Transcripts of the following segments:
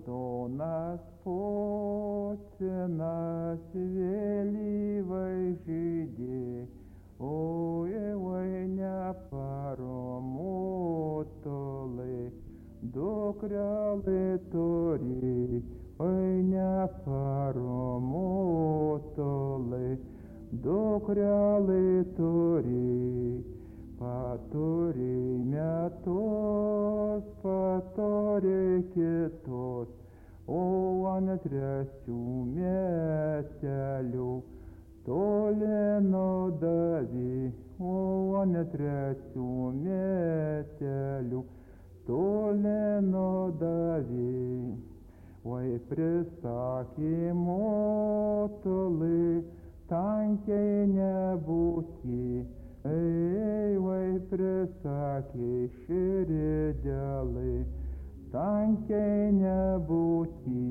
raudonas pocinas vėlyvai žydė, oi neparomotolai, dukrelė turi, oi neparomotolai, dukrelė turi. Paturi metus, paturi kitus, o ant trečių metelių toli nudavė, o ant trečių metelių toli nudavė. Oi prisakė motulai, tankiai nebūti, oi prisakė širdelai, tankiai nebūti.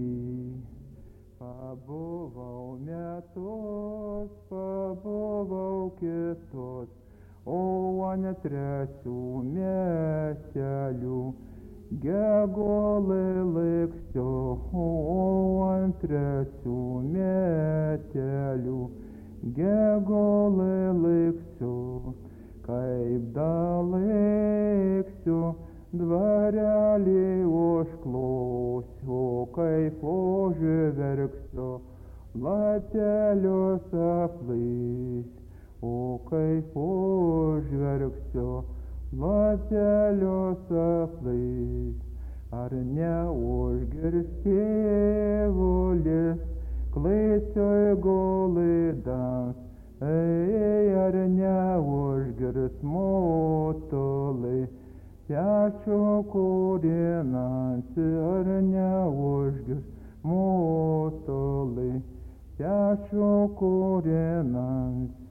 Pabuvau metus, pabuvau kitus, o ant trečių metelių gegolai liksiu, o ant trečių metelių gegolai liksiu. Kaip daliksiu dvarelį užklosiu, kaip užverksiu latelius aplais, o kaip užverksiu latelius aplais. Ar neužgirs tėvulis klaičioj golidans, ar neužgirs motulai tešio kūrinans, ar neužgirs motulai tešio kūrinans.